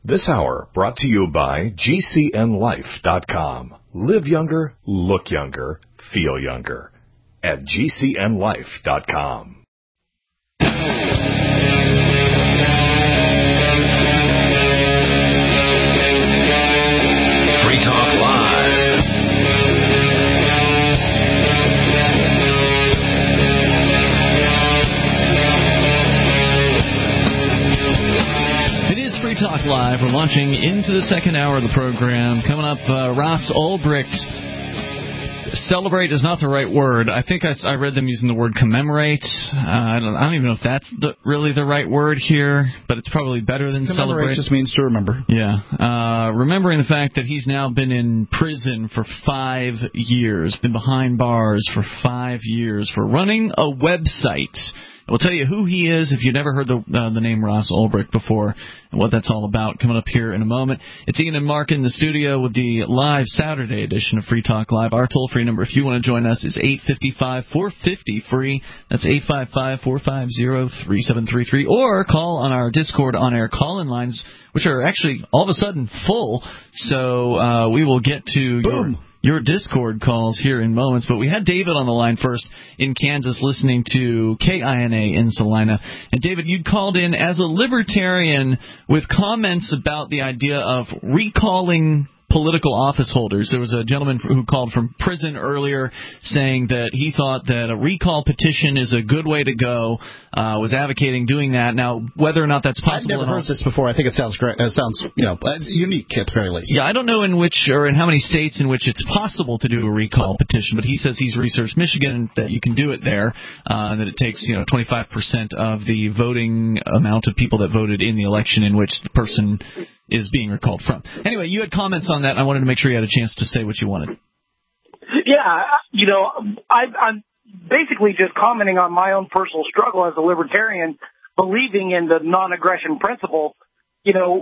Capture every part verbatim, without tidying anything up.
This hour brought to you by G C N life dot com. Live younger, look younger, feel younger. At G C N life dot com. Free Talk Live. It is Free Talk Live. We're launching into the second hour of the program. Coming up, uh, Ross Ulbricht. Celebrate is not the right word. I think I, I read them using the word commemorate. Uh, I, don't, I don't even know if that's the, really the right word here, but it's probably better than commemorate. Celebrate. Just means to remember. Yeah. Uh, remembering the fact that he's now been in prison for five years, been behind bars for five years for running a website. We'll tell you who he is if you've never heard the uh, the name Ross Ulbricht before and what that's all about coming up here in a moment. It's Ian and Mark in the studio with the live Saturday edition of Free Talk Live. Our toll-free number, if you want to join us, is eight five five, four five zero, free. That's eight five five, four five zero, three seven three three. Or call on our Discord on-air call-in lines, which are actually all of a sudden full. So uh, we will get to Boom. your... Your Discord calls here in moments, but we had David on the line first in Kansas listening to K I N A in Salina. And David, you'd called in as a libertarian with comments about the idea of recalling political office holders. There was a gentleman who called from prison earlier saying that he thought that a recall petition is a good way to go, uh, was advocating doing that. Now, whether or not that's possible... I've never heard this before. I think it sounds great. It sounds, you know, it's unique at the very least. Yeah, I don't know in which or in how many states in which it's possible to do a recall petition, but he says he's researched Michigan, that you can do it there, uh, and that it takes, you know, twenty-five percent of the voting amount of people that voted in the election in which the person is being recalled from. Anyway, you had comments on that, and I wanted to make sure you had a chance to say what you wanted. Yeah, you know, I, I'm basically just commenting on my own personal struggle as a libertarian, believing in the non-aggression principle. You know,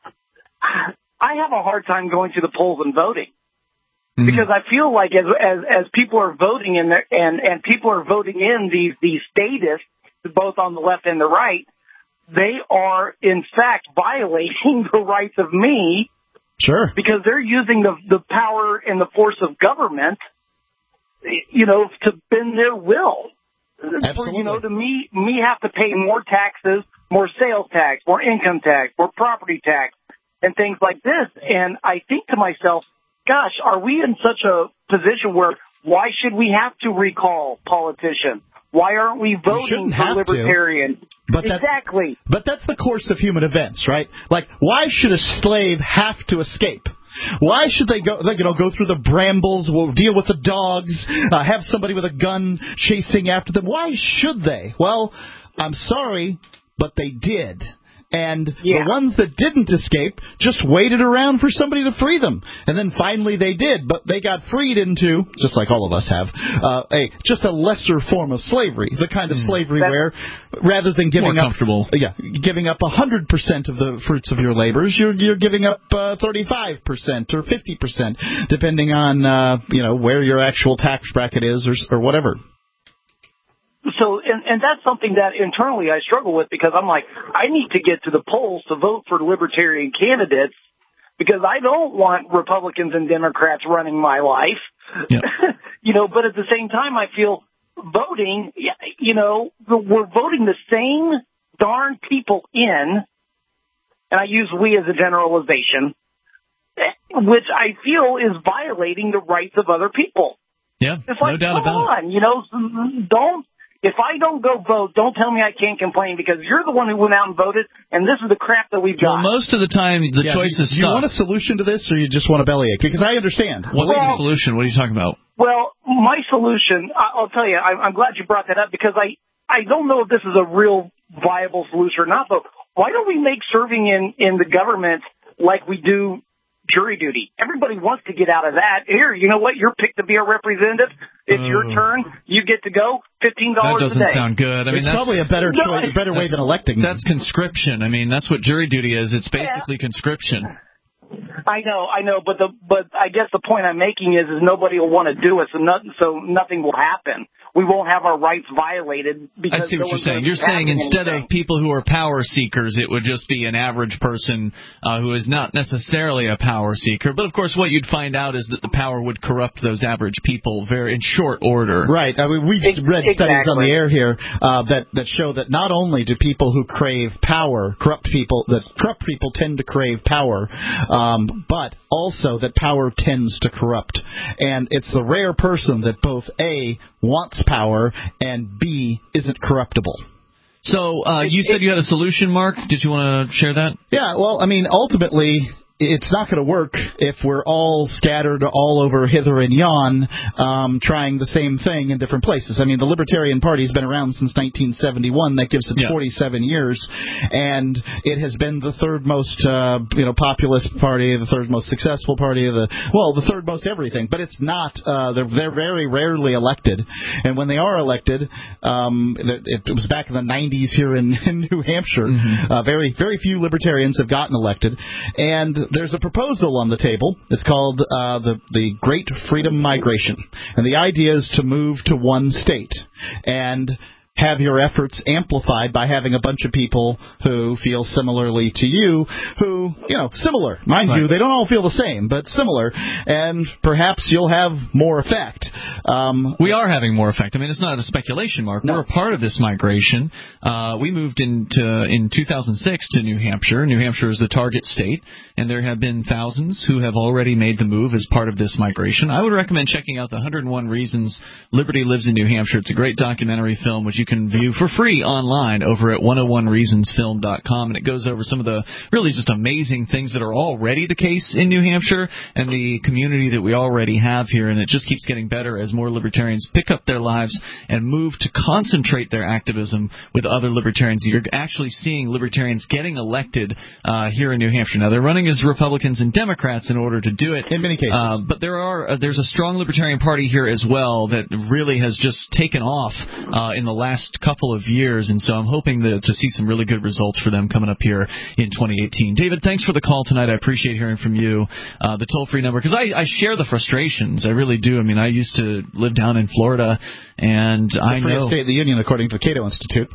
I have a hard time going to the polls and voting mm-hmm. because I feel like as as, as people are voting in there, and and people are voting in these these statists, both on the left and the right, they are, in fact, violating the rights of me. Sure. Because they're using the the power and the force of government, you know, to bend their will. Absolutely. For, you know, to me, me have to pay more taxes, more sales tax, more income tax, more property tax, and things like this. And I think to myself, gosh, are we in such a position where why should we have to recall politicians? Why aren't we voting for libertarian? But exactly. That's, but that's the course of human events, right? Like, why should a slave have to escape? Why should they go, you know, go through the brambles, we'll deal with the dogs, uh, have somebody with a gun chasing after them? Why should they? Well, I'm sorry, but they did. And yeah. the ones that didn't escape just waited around for somebody to free them. And then finally they did, but they got freed into, just like all of us have, uh, a just a lesser form of slavery, the kind of mm. slavery That's where rather than giving more up comfortable. yeah, giving up one hundred percent of the fruits of your labors, you're you're giving up uh, thirty-five percent or fifty percent depending on uh, you know, where your actual tax bracket is or or whatever. So, and, and that's something that internally I struggle with because I'm like, I need to get to the polls to vote for libertarian candidates because I don't want Republicans and Democrats running my life. Yep. You know, but at the same time, I feel voting, you know, we're voting the same darn people in, and I use we as a generalization, which I feel is violating the rights of other people. Yeah, it's like, no doubt come about on, it. You know, don't. If I don't go vote, don't tell me I can't complain because you're the one who went out and voted, and this is the crap that we've got. Well, most of the time, the yeah, choice do, is Do you want a solution to this, or you just want a bellyache? Because I understand. What's well, the solution? What are you talking about? Well, my solution, I'll tell you, I'm glad you brought that up because I, I don't know if this is a real viable solution or not, but why don't we make serving in, in the government like we do jury duty? Everybody wants to get out of that. Here, you know what? You're picked to be a representative. It's uh, your turn. You get to go. Fifteen dollars a day. That doesn't sound good. I mean, it's that's probably a better no, choice, a better way than electing. That's conscription. I mean, that's what jury duty is. It's basically yeah. conscription. I know, I know, but the but I guess the point I'm making is is nobody will want to do it, so nothing, so nothing will happen. we won't have our rights violated. Because I see no what you're one's saying. gonna You're be saying having instead anything. of people who are power seekers, it would just be an average person uh, who is not necessarily a power seeker. But, of course, what you'd find out is that the power would corrupt those average people very in short order. Right. I mean, we've Ex- read exactly. studies on the air here uh, that, that show that not only do people who crave power, corrupt people, that corrupt people tend to crave power, um, but also that power tends to corrupt. And it's the rare person that both A, wants power, and B, isn't corruptible. So uh, you said you had a solution, Mark. Did you want to share that? Yeah, well, I mean, ultimately, it's not going to work if we're all scattered all over hither and yon, um, trying the same thing in different places. I mean, the Libertarian Party's been around since nineteen seventy-one. That gives it Yeah. forty-seven years, and it has been the third most, uh, you know, populist party, the third most successful party, the well, the third most everything. But it's not. Uh, they're they're very rarely elected, and when they are elected, um, it, it was back in the nineties here in, in New Hampshire. Mm-hmm. Uh, very very few Libertarians have gotten elected, and there's a proposal on the table. It's called uh, the the Great Freedom Migration, and the idea is to move to one state and have your efforts amplified by having a bunch of people who feel similarly to you, who, you know, similar. Mind right. you, they don't all feel the same, but similar, and perhaps you'll have more effect. Um, we are having more effect. I mean, it's not a speculation, Mark. No. We're a part of this migration. Uh, we moved into in two thousand six to New Hampshire. New Hampshire is the target state, and there have been thousands who have already made the move as part of this migration. I would recommend checking out the one hundred one Reasons Liberty Lives in New Hampshire. It's a great documentary film, which you can view for free online over at one oh one reasons film dot com, and it goes over some of the really just amazing things that are already the case in New Hampshire and the community that we already have here, and it just keeps getting better as more libertarians pick up their lives and move to concentrate their activism with other libertarians. You're actually seeing libertarians getting elected uh, here in New Hampshire. Now, they're running as Republicans and Democrats in order to do it. In many cases. Uh, but there are uh, there's a strong libertarian party here as well that really has just taken off uh, in the last couple of years, and so I'm hoping that, to see some really good results for them coming up here in twenty eighteen. David, thanks for the call tonight. I appreciate hearing from you. Uh, the toll-free number, because I, I share the frustrations. I really do. I mean, I used to live down in Florida, and the I freest know... state of the Union, according to the Cato Institute.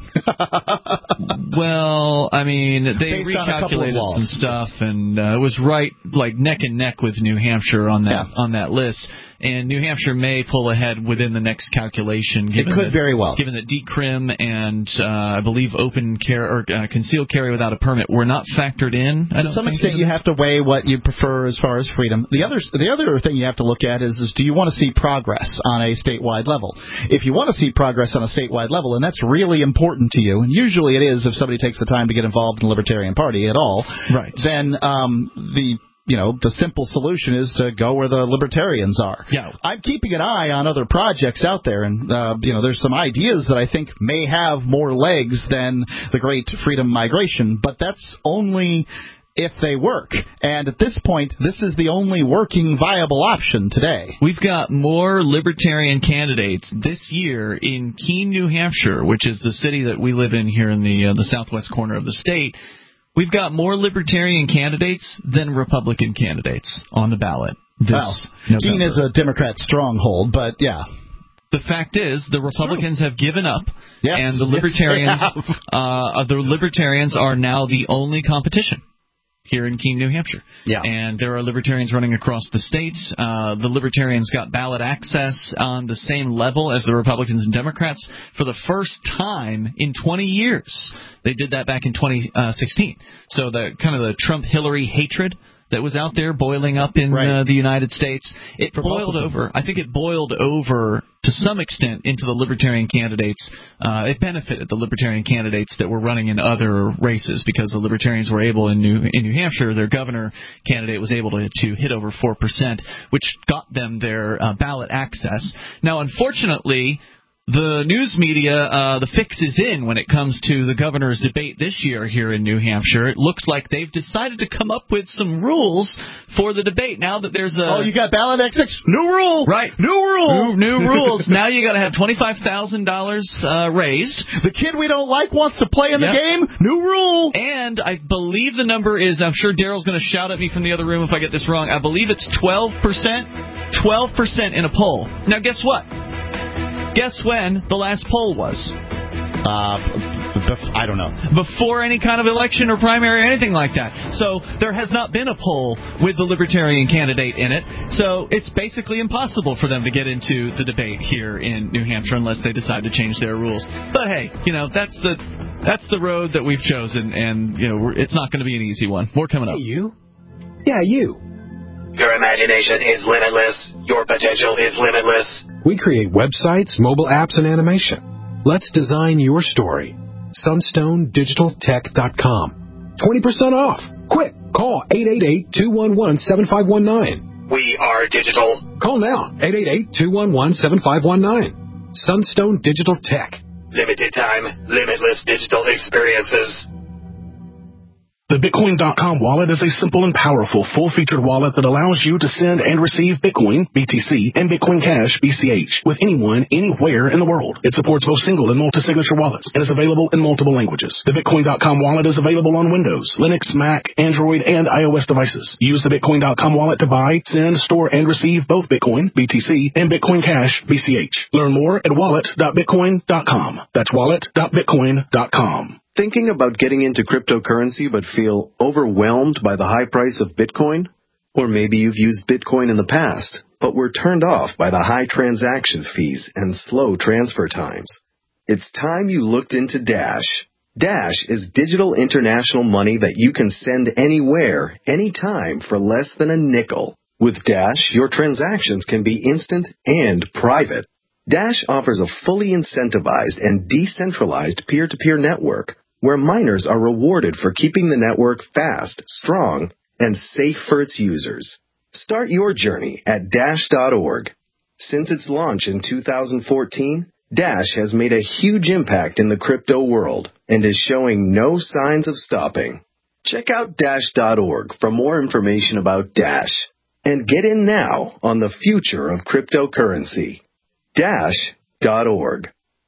Well, I mean, they Based on a couple of recalculated laws. some stuff, and uh, it was right, like, neck and neck with New Hampshire on that Yeah. on that list. And New Hampshire may pull ahead within the next calculation. It Given could that, very well. Given that decrim and uh, I believe open carry or uh, concealed carry without a permit were not factored in. I To don't some think, extent, you have to weigh what you prefer as far as freedom. The other, the other thing you have to look at is, is do you want to see progress on a statewide level? If you want to see progress on a statewide level, and that's really important to you, and usually it is if somebody takes the time to get involved in the Libertarian Party at all, right? Then um, the you know, the simple solution is to go where the libertarians are. Yeah. I'm keeping an eye on other projects out there, and, uh, you know, there's some ideas that I think may have more legs than the Great Freedom Migration, but that's only if they work. And at this point, this is the only working viable option today. We've got more libertarian candidates this year in Keene, New Hampshire, which is the city that we live in here in the uh, the southwest corner of the state. We've got more libertarian candidates than Republican candidates on the ballot this Well, November. Keene is a Democrat stronghold, but yeah. The fact is, the Republicans have given up, Yes. and the Yes, libertarians, they have. uh, the libertarians are now the only competition here in Keene, New Hampshire. Yeah. And there are libertarians running across the states. Uh, the libertarians got ballot access on the same level as the Republicans and Democrats for the first time in twenty years. They did that back in twenty sixteen. So the kind of the Trump-Hillary hatred that was out there boiling up in Right. uh, the United States, it For boiled both of them. over. I think it boiled over to some extent into the libertarian candidates. Uh, it benefited the libertarian candidates that were running in other races because the libertarians were able in New in New Hampshire, their governor candidate was able to, to hit over four percent, which got them their uh, ballot access. Now, unfortunately, the news media, uh, the fix is in when it comes to the governor's debate this year here in New Hampshire. It looks like they've decided to come up with some rules for the debate. Now that there's a... Oh, you got ballot access? New rule! Right. New rule! New, new rules. Now you got to have twenty-five thousand dollars uh, raised. The kid we don't like wants to play in the Yep. game? New rule! And I believe the number is, I'm sure Daryl's going to shout at me from the other room if I get this wrong, I believe it's twelve percent. twelve percent in a poll. Now, guess what? Guess when the last poll was? Uh, bef- I don't know. Before any kind of election or primary or anything like that. So there has not been a poll with the Libertarian candidate in it. So it's basically impossible for them to get into the debate here in New Hampshire unless they decide to change their rules. But hey, you know, that's the that's the road that we've chosen, and you know, we're, it's not going to be an easy one. More coming up. Hey, you? Yeah, you. Your imagination is limitless. Your potential is limitless. We create websites, mobile apps, and animation. Let's design your story. sunstone digital tech dot com. twenty percent off. Quick, call eight eight eight, two one one, seven five one nine. We are digital. Call now, eight eight eight, two one one, seven five one nine. Sunstone Digital Tech. Limited time, limitless digital experiences. The Bitcoin dot com wallet is a simple and powerful full-featured wallet that allows you to send and receive Bitcoin, B T C, and Bitcoin Cash, B C H, with anyone, anywhere in the world. It supports both single and multi-signature wallets and is available in multiple languages. The Bitcoin dot com wallet is available on Windows, Linux, Mac, Android, and iOS devices. Use the Bitcoin dot com wallet to buy, send, store, and receive both Bitcoin, B T C, and Bitcoin Cash, B C H. Learn more at wallet dot bitcoin dot com. That's wallet dot bitcoin dot com. Thinking about getting into cryptocurrency but feel overwhelmed by the high price of Bitcoin? Or maybe you've used Bitcoin in the past, but were turned off by the high transaction fees and slow transfer times. It's time you looked into Dash. Dash is digital international money that you can send anywhere, anytime for less than a nickel. With Dash, your transactions can be instant and private. Dash offers a fully incentivized and decentralized peer-to-peer network where miners are rewarded for keeping the network fast, strong, and safe for its users. Start your journey at dash dot org. Since its launch in two thousand fourteen, Dash has made a huge impact in the crypto world and is showing no signs of stopping. Check out dash dot org for more information about Dash. And get in now on the future of cryptocurrency. dash dot org.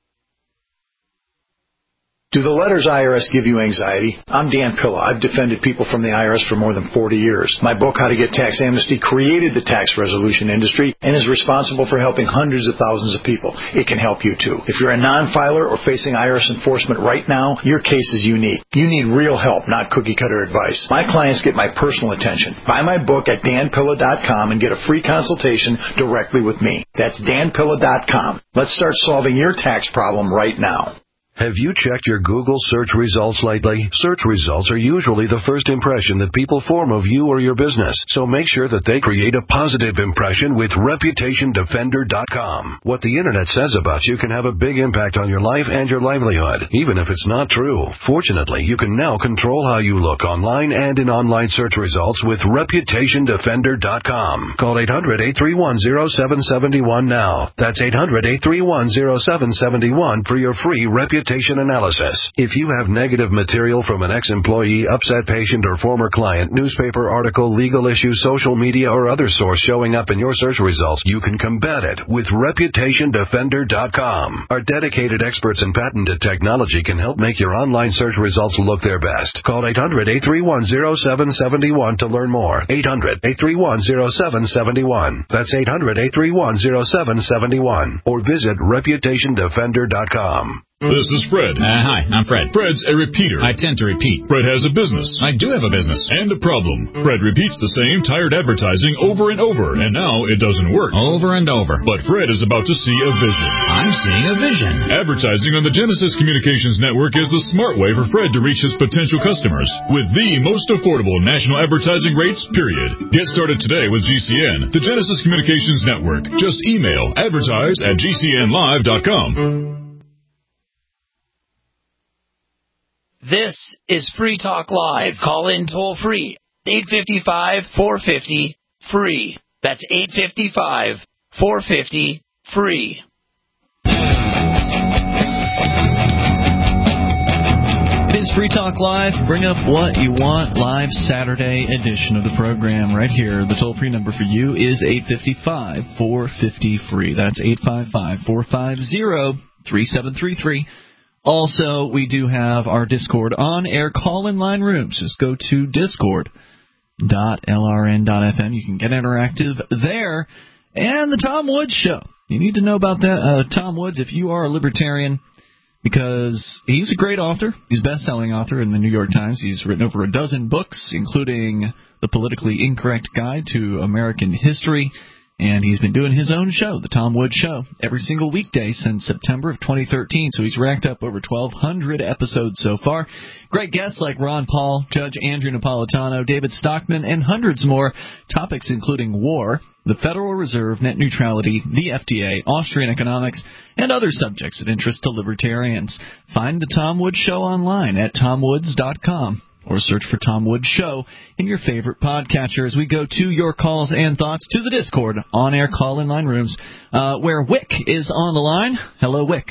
Do the letters I R S give you anxiety? I'm Dan Pilla. I've defended people from the I R S for more than forty years. My book, How to Get Tax Amnesty, created the tax resolution industry and is responsible for helping hundreds of thousands of people. It can help you, too. If you're a non-filer or facing I R S enforcement right now, your case is unique. You need real help, not cookie-cutter advice. My clients get my personal attention. Buy my book at dan pilla dot com and get a free consultation directly with me. That's dan pilla dot com. Let's start solving your tax problem right now. Have you checked your Google search results lately? Search results are usually the first impression that people form of you or your business, so make sure that they create a positive impression with reputation defender dot com. What the internet says about you can have a big impact on your life and your livelihood, even if it's not true. Fortunately, you can now control how you look online and in online search results with reputation defender dot com. Call eight hundred, eight three one, zero seven seven one now. That's eight hundred, eight three one, zero seven seven one for your free reputation analysis. If you have negative material from an ex-employee, upset patient, or former client, newspaper article, legal issue, social media, or other source showing up in your search results, you can combat it with reputation defender dot com. Our dedicated experts in patented technology can help make your online search results look their best. Call eight hundred, eight three one, zero seven seven one to learn more. eight hundred, eight three one, zero seven seven one. That's eight hundred, eight three one, zero seven seven one. Or visit reputation defender dot com. This is Fred. Uh, hi, I'm Fred. Fred's a repeater. I tend to repeat. Fred has a business. I do have a business. And a problem. Fred repeats the same tired advertising over and over, and now it doesn't work. Over and over. But Fred is about to see a vision. I'm seeing a vision. Advertising on the Genesis Communications Network is the smart way for Fred to reach his potential customers with the most affordable national advertising rates, period. Get started today with G C N, the Genesis Communications Network. Just email advertise at g c n live dot com. This is Free Talk Live. Call in toll free. eight five five, four five zero, free. That's eight five five, four five zero, free. It is Free Talk Live. Bring up what you want. Live Saturday edition of the program right here. The toll-free number for you is eight five five, four five zero, free. That's eight five five, four five zero, three seven three three. Also, we do have our Discord on-air call-in line rooms. Just go to discord dot l r n dot f m. You can get interactive there. and the Tom Woods Show. You need to know about that, uh, Tom Woods, if you are a libertarian, because he's a great author. He's a best-selling author in the New York Times. He's written over a dozen books, including The Politically Incorrect Guide to American History. And he's been doing his own show, The Tom Woods Show, every single weekday since September of twenty thirteen. So he's racked up over twelve hundred episodes so far. Great guests like Ron Paul, Judge Andrew Napolitano, David Stockman, and hundreds more. Topics including war, the Federal Reserve, net neutrality, the F D A, Austrian economics, and other subjects of interest to libertarians. Find The Tom Woods Show online at tom woods dot com. Or search for Tom Woods Show in your favorite podcatcher as we go to your calls and thoughts to the Discord on-air call-in line rooms, uh, where Wick is on the line. Hello, Wick.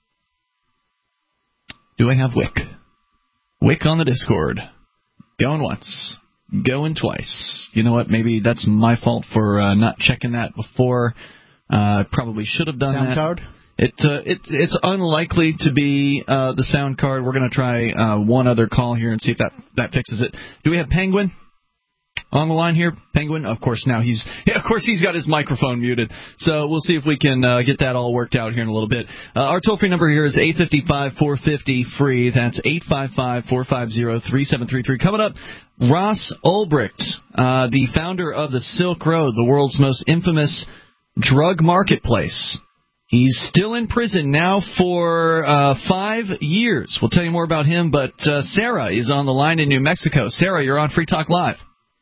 Do I have Wick? Wick on the Discord. Going once. Going twice. You know what? Maybe that's my fault for uh, not checking that before. Uh, probably should have done Sound that. card? It, uh, it, it's unlikely to be uh, the sound card. We're going to try uh, one other call here and see if that, that fixes it. Do we have Penguin on the line here? Penguin? Of course, now he's yeah, of course he's got his microphone muted. So we'll see if we can uh, get that all worked out here in a little bit. Uh, our toll-free number here is eight five five, four five zero, free. That's eight five five, four five zero, three seven three three. Coming up, Ross Ulbricht, uh, the founder of the Silk Road, the world's most infamous drug marketplace. He's still in prison now for uh, five years. We'll tell you more about him, but uh, Sarah is on the line in New Mexico. Sarah, you're on Free Talk Live.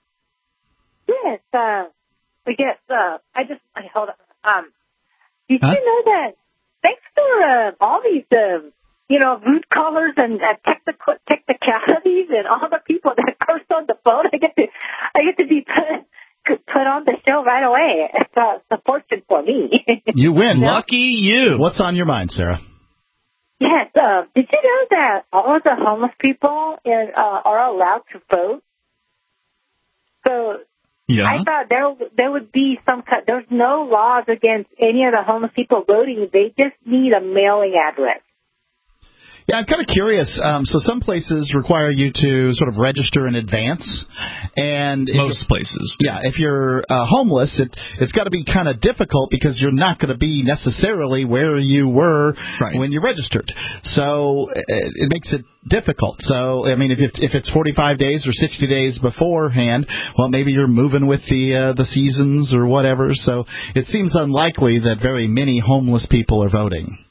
Yes, uh, yes, uh, I just, I, hold on. Um, did huh? you know that thanks to uh, all these, uh, you know, root callers and uh, technical, technicalities and all the people that curse on the phone, I get to, I get to be put, put on the show right away. It's a, it's a fortune for me. You win. Lucky you. What's on your mind, Sarah? Yes. Uh, did you know that all of the homeless people in, uh, are allowed to vote? So yeah. I thought there there would be some kind. There's no laws against any of the homeless people voting. They just need a mailing address. Yeah, I'm kind of curious. Um, so some places require you to sort of register in advance, and most places. Yeah, if you're uh, homeless, it it's got to be kind of difficult because you're not going to be necessarily where you were right. when you registered. So it, it makes it difficult. So I mean, if it's, if it's forty-five days or sixty days beforehand, well, maybe you're moving with the uh, the seasons or whatever. So it seems unlikely that very many homeless people are voting.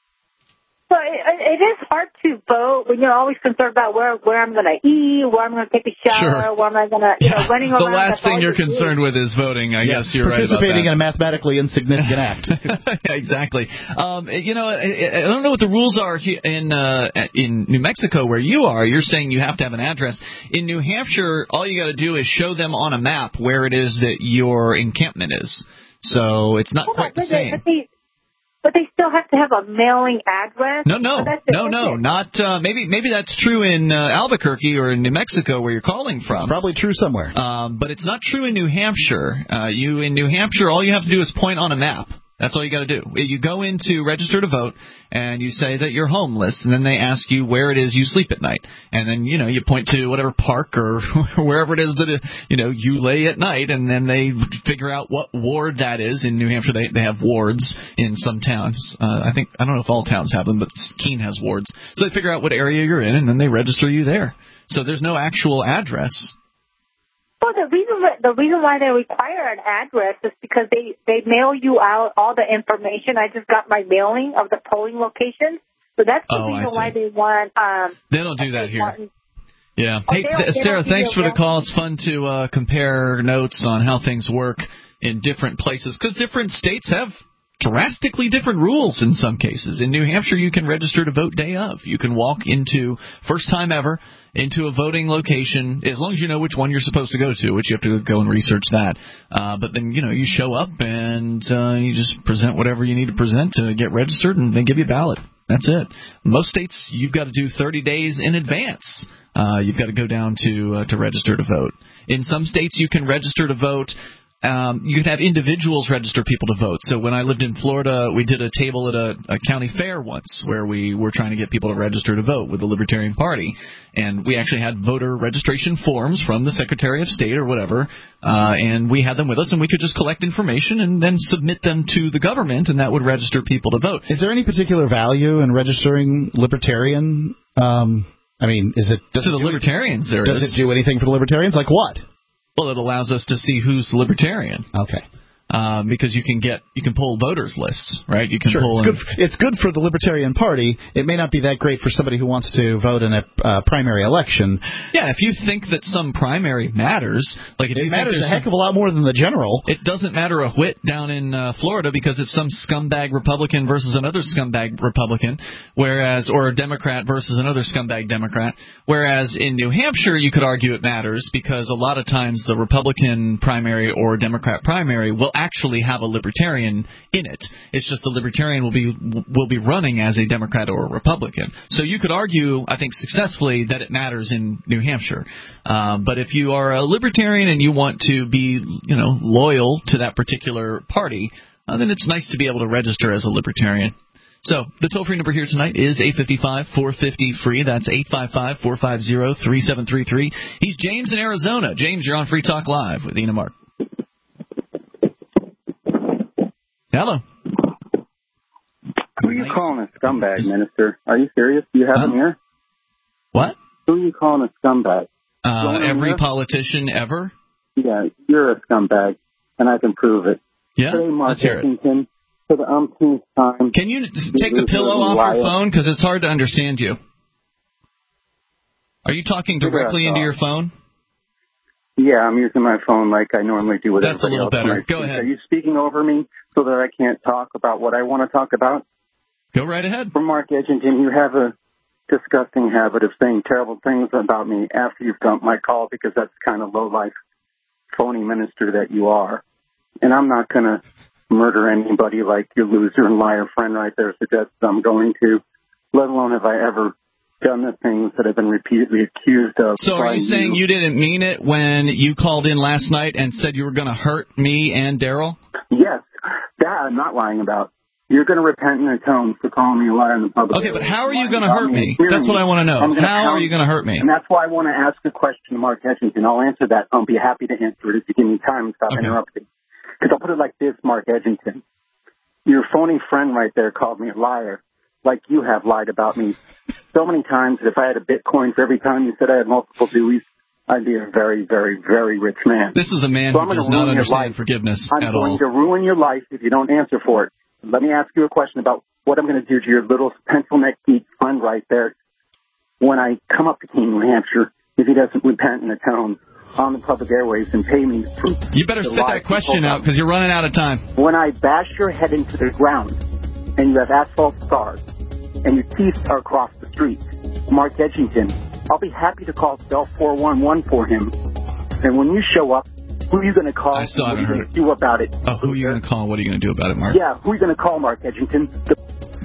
So it, it is hard to vote when you're always concerned about where where I'm going to eat, where I'm going to take a shower, sure. where am I going to, you yeah. know, running the around. The last thing you're you concerned do. with is voting. I yes, guess you're right about that. Participating in a mathematically insignificant act. yeah, exactly. Um, you know, I, I don't know what the rules are in uh, in New Mexico where you are. You're saying you have to have an address. In New Hampshire, all you got to do is show them on a map where it is that your encampment is. So it's not Hold quite on, the but same. They, but, they, but they still have to have a mailing address. No, no, so that's no, no, not uh, maybe. Maybe that's true in uh, Albuquerque or in New Mexico where you're calling from. It's probably true somewhere, um, but it's not true in New Hampshire. Uh, you in New Hampshire, all you have to do is point on a map. That's all you got to do. You go in to register to vote, and you say that you're homeless, and then they ask you where it is you sleep at night. And then, you know, you point to whatever park or wherever it is that, you know, you lay at night, and then they figure out what ward that is. In New Hampshire, they they have wards in some towns. Uh, I think, I don't know if all towns have them, but Keene has wards. So they figure out what area you're in, and then they register you there. So there's no actual address. Well, the reason the reason why they require an address is because they, they mail you out all the information. I just got my mailing of the polling location, so that's the oh, reason why they want. Um, they don't do that here. Martin. Yeah. Oh, hey, they don't, they Sarah, don't thanks for the mail. call. It's fun to uh, compare notes on how things work in different places because different states have drastically different rules in some cases. In New Hampshire, you can register to vote day of. You can walk into, first time ever, into a voting location, as long as you know which one you're supposed to go to, which you have to go and research that. Uh, but then, you know, you show up and uh, you just present whatever you need to present to get registered, and they give you a ballot. That's it. Most states, you've got to do thirty days in advance. Uh, you've got to go down to uh, to register to vote. In some states, you can register to vote Um, you can have individuals register people to vote. So when I lived in Florida, we did a table at a, a county fair once where we were trying to get people to register to vote with the Libertarian Party. And we actually had voter registration forms from the Secretary of State or whatever, uh, and we had them with us, and we could just collect information and then submit them to the government, and that would register people to vote. Is there any particular value in registering Libertarian? Um, I mean, is it... Does to it the Libertarians, there does is. Does it do anything for the Libertarians? Like what? Well, it allows us to see who's Libertarian. Okay. Um, because you can get you can pull voters lists, right? You can sure, pull. It's good, for, it's good for the Libertarian Party. It may not be that great for somebody who wants to vote in a uh, primary election. Yeah, if you think that some primary matters, like if it you matters think a heck of a lot more than the general. It doesn't matter a whit down in uh, Florida because it's some scumbag Republican versus another scumbag Republican, whereas or a Democrat versus another scumbag Democrat. Whereas in New Hampshire, you could argue it matters because a lot of times the Republican primary or Democrat primary will actually have a Libertarian in it. It's just the Libertarian will be will be running as a Democrat or a Republican. So you could argue, I think, successfully that it matters in New Hampshire. Um, but if you are a Libertarian and you want to be, you know, loyal to that particular party, uh, then it's nice to be able to register as a Libertarian. So the toll-free number here tonight is eight five five, four five zero, free. That's eight five five, four five zero, three seven three three. He's James in Arizona. James, you're on Free Talk Live with Ian and Mark. Hello. Who are you calling a scumbag, Minister? Are you serious? Do you have huh? him here? What? Who are you calling a scumbag? Uh, every here? politician ever? Yeah, you're a scumbag, and I can prove it. Yeah, Today, Mark let's hear Washington, it. For the umpteenth time... Can you take the pillow off your phone? Because it's hard to understand you. Are you talking directly into your phone? Yeah, I'm using my phone like I normally do with That's everybody else. That's a little better. Go speak. ahead. Are you speaking over me so that I can't talk about what I want to talk about? Go right ahead. From Mark Edgington, you have a disgusting habit of saying terrible things about me after you've dumped my call because that's the kind of low-life, phony minister that you are. And I'm not going to murder anybody like your loser and liar friend right there suggests I'm going to, let alone have I ever done the things that I've been repeatedly accused of. So are you saying you. you didn't mean it when you called in last night and said you were going to hurt me and Daryl? Yes. That I'm not lying about. You're going to repent in atone for calling me a liar in the public. Okay, but how are you going to hurt me? That's what I want to know. How are you going to hurt me? And that's why I want to ask a question to Mark Edgington. I'll answer that. I'll be happy to answer it if you give me time and stop okay. interrupting. Because I'll put it like this, Mark Edgington. Your phony friend right there called me a liar, like you have lied about me so many times that if I had a Bitcoin for every time you said I had multiple Dewey's, I'd be a very, very, very rich man. This is a man so who does not understand forgiveness I'm at going all. to ruin your life if you don't answer for it. Let me ask you a question about what I'm going to do to your little pencil neck geek friend right there when I come up to King, New Hampshire, if he doesn't repent and atone on the public airways and pay me. You better spit that question out because you're running out of time. When I bash your head into the ground and you have asphalt scars and your teeth are across the street, Mark Edgington, I'll be happy to call cell four one one for him. And when you show up, who are you going to call? I still haven't heard it. What are you going to do about it? Oh, who are you going to call? What are you going to do about it, Mark? Yeah, who are you going to call, Mark Edgington? The-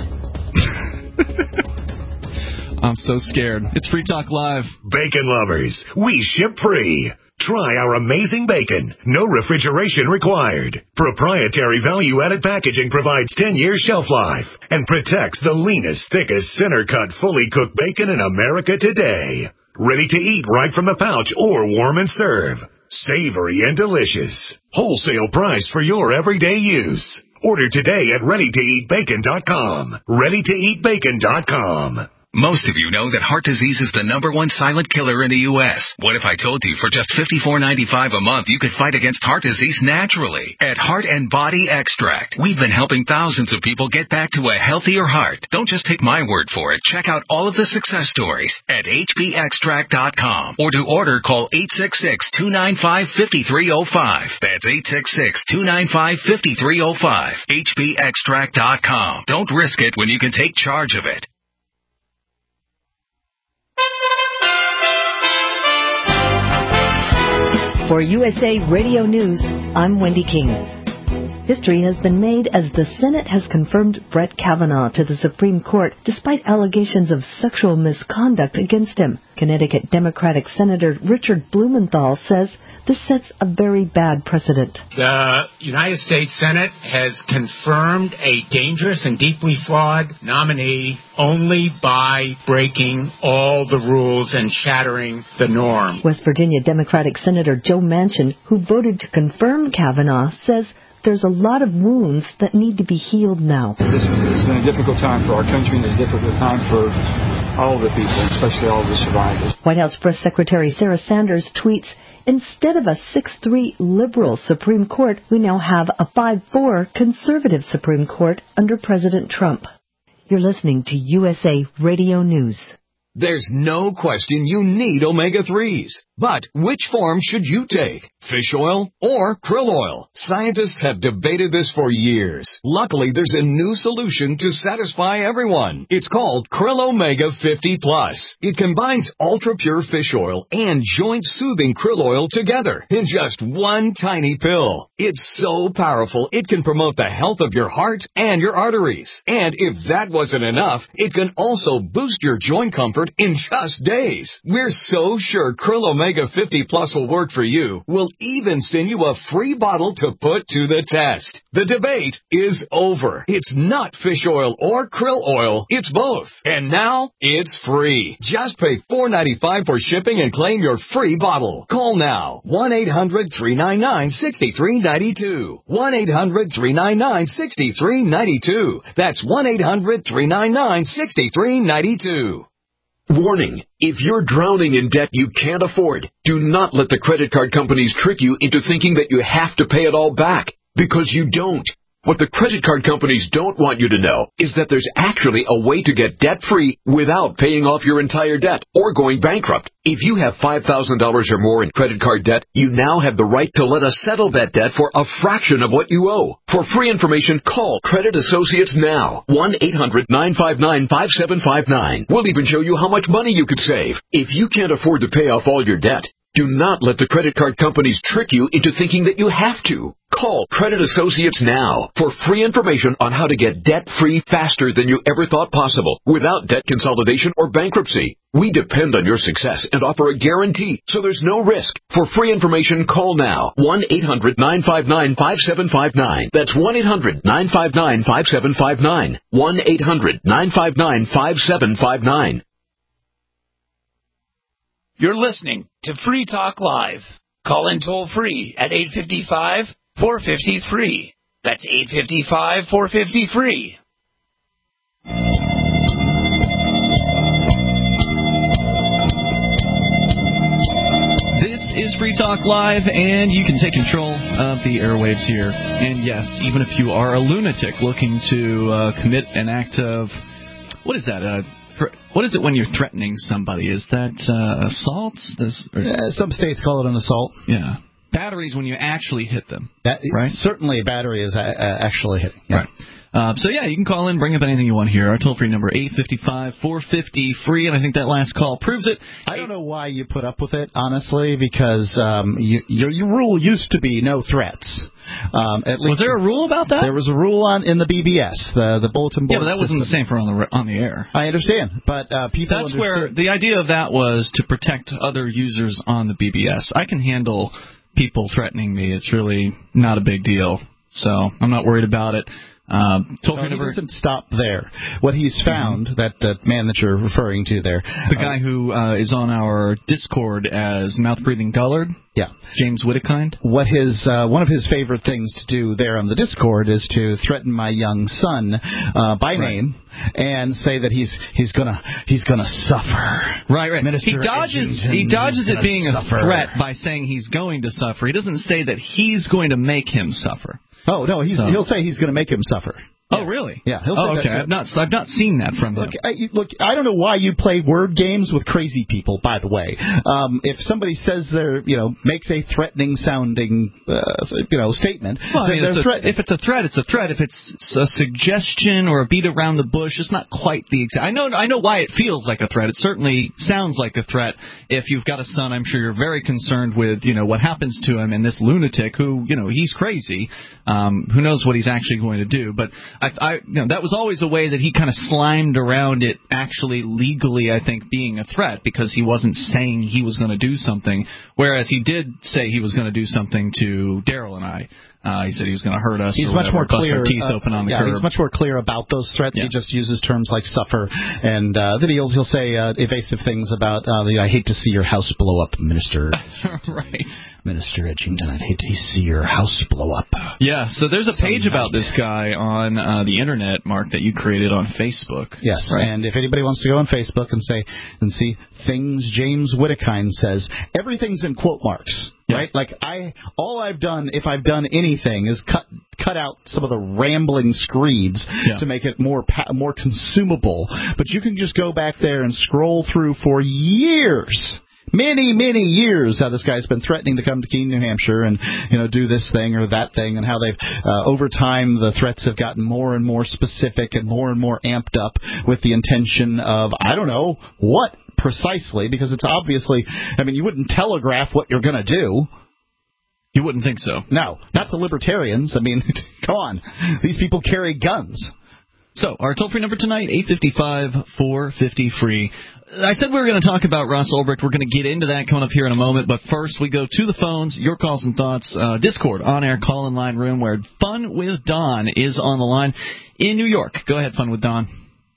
I'm so scared. It's Free Talk Live. Bacon lovers, we ship free. Try our amazing bacon. No refrigeration required. Proprietary value-added packaging provides ten years shelf life and protects the leanest, thickest, center-cut, fully cooked bacon in America today. Ready to eat right from the pouch or warm and serve. Savory and delicious. Wholesale price for your everyday use. Order today at ready to eat bacon dot com. ready to eat bacon dot com. Most of you know that heart disease is the number one silent killer in the U S What if I told you for just fifty-four ninety-five a month you could fight against heart disease naturally? At Heart and Body Extract, we've been helping thousands of people get back to a healthier heart. Don't just take my word for it. Check out all of the success stories at H B extract dot com. Or to order, call eight six six, two nine five, five three zero five. That's eight six six, two nine five, five three zero five. H B extract dot com. Don't risk it when you can take charge of it. For U S A Radio News, I'm Wendy King. History has been made as the Senate has confirmed Brett Kavanaugh to the Supreme Court despite allegations of sexual misconduct against him. Connecticut Democratic Senator Richard Blumenthal says this sets a very bad precedent. The United States Senate has confirmed a dangerous and deeply flawed nominee only by breaking all the rules and shattering the norm. West Virginia Democratic Senator Joe Manchin, who voted to confirm Kavanaugh, says there's a lot of wounds that need to be healed now. This has been a difficult time for our country, and it's a difficult time for all the people, especially all the survivors. White House Press Secretary Sarah Sanders tweets, instead of a six three liberal Supreme Court, we now have a five four conservative Supreme Court under President Trump. You're listening to U S A Radio News. There's no question you need omega threes. But which form should you take? Fish oil or krill oil? Scientists have debated this for years. Luckily, there's a new solution to satisfy everyone. It's called Krill Omega fifty plus. It combines ultra-pure fish oil and joint-soothing krill oil together in just one tiny pill. It's so powerful, it can promote the health of your heart and your arteries. And if that wasn't enough, it can also boost your joint comfort in just days. We're so sure Krill Omega fifty plus will work for you. We'll even send you a free bottle to put to the test. The debate is over. It's not fish oil or krill oil. It's both. And now it's free. Just pay four dollars and ninety-five cents for shipping and claim your free bottle. Call now. one eight hundred three nine nine six three nine two. one eight hundred three nine nine six three nine two. That's one eight hundred three nine nine six three nine two. Warning, if you're drowning in debt you can't afford, do not let the credit card companies trick you into thinking that you have to pay it all back, because you don't. What the credit card companies don't want you to know is that there's actually a way to get debt-free without paying off your entire debt or going bankrupt. If you have five thousand dollars or more in credit card debt, you now have the right to let us settle that debt for a fraction of what you owe. For free information, call Credit Associates now. one eight hundred nine five nine five seven five nine. We'll even show you how much money you could save. If you can't afford to pay off all your debt, do not let the credit card companies trick you into thinking that you have to. Call Credit Associates now for free information on how to get debt-free faster than you ever thought possible without debt consolidation or bankruptcy. We depend on your success and offer a guarantee, so there's no risk. For free information, call now. one eight hundred nine five nine five seven five nine. That's one eight hundred nine five nine five seven five nine. one eight hundred nine five nine five seven five nine. You're listening to Free Talk Live. Call in toll free at eight five five, four five zero, free. That's eight five five, four five zero, free. This is Free Talk Live, and you can take control of the airwaves here. And yes, even if you are a lunatic looking to uh, commit an act of, what is that, uh, what is it when you're threatening somebody? Is that uh, assault? This, or, uh, some states call it an assault. Yeah. Batteries when you actually hit them. That, right? Certainly a battery is uh, actually hitting. Yeah. Right. Uh, so, yeah, you can call in, bring up anything you want here. Our toll-free number, eight five five, four five zero, free, and I think that last call proves it. I don't know why you put up with it, honestly, because um, you, your, your rule used to be no threats. Um, at least was there a rule about that? There was a rule on in the B B S, the the bulletin board. Yeah, but that system. wasn't the same for on the on the air. I understand, but uh, people. That's understood. where the idea of that was to protect other users on the B B S. I can handle people threatening me. It's really not a big deal, so I'm not worried about it. Uh, no, he number, doesn't stop there. What he's found, mm-hmm. that, that man that you're referring to there. The uh, guy who uh, is on our Discord as Mouth-Breathing Dullard? Yeah. James Whittekind? What his uh, one of his favorite things to do there on the Discord is to threaten my young son uh, by right. name and say that he's he's gonna he's gonna suffer. Right, right. Minister he dodges Edgington he dodges it being suffer. a threat by saying he's going to suffer. He doesn't say that he's going to make him suffer. Oh, no, he's, so. he'll say he's going to make him suffer. Oh, really? Yeah. He'll oh, say okay. that. I've not, I've not seen that from him. Look, I, look, I don't know why you play word games with crazy people. By the way, um, if somebody says they're, you know, makes a threatening sounding, uh, you know, statement, well, I mean, it's a, threat- if it's a threat, it's a threat. If it's a suggestion or a beat around the bush, it's not quite the exact. I know, I know why it feels like a threat. It certainly sounds like a threat. If you've got a son, I'm sure you're very concerned with, you know, what happens to him and this lunatic who, you know, he's crazy. Um, who knows what he's actually going to do? But I, I, you know, that was always a way that he kind of slimed around it, actually legally, I think, being a threat, because he wasn't saying he was going to do something, whereas he did say he was going to do something to Daryl and I. Uh, he said he was going to hurt us. He's or much whatever, more clear. Bust our teeth uh, open on the yeah, curb. he's much more clear about those threats. Yeah. He just uses terms like suffer, and uh, then he'll he'll say uh, evasive things about, uh, you know, I hate to see your house blow up, Minister. Right. Minister Edgington, I'd hate to see your house blow up. Yeah, so there's a page Some about night. this guy on uh, the internet, Mark, that you created on Facebook. Yes, right? And if anybody wants to go on Facebook and say and see things James Whittakind says, everything's in quote marks. Yeah. Right? Like, I, all I've done, if I've done anything, is cut cut out some of the rambling screeds yeah. to make it more pa- more consumable. But you can just go back there and scroll through for years. Many, many years how this guy's been threatening to come to Keene, New Hampshire and, you know, do this thing or that thing, and how they've, uh, over time, the threats have gotten more and more specific and more and more amped up with the intention of, I don't know, what precisely, because it's obviously, I mean, you wouldn't telegraph what you're going to do. You wouldn't think so. No, not to libertarians. I mean, come on. These people carry guns. So, our toll-free number tonight, eight five five, four five zero, free. I said we were going to talk about Russ Ulbricht. We're going to get into that coming up here in a moment. But first, we go to the phones, your calls and thoughts. Uh, Discord, on-air call-in line room where Fun with Don is on the line in New York. Go ahead, Fun with Don.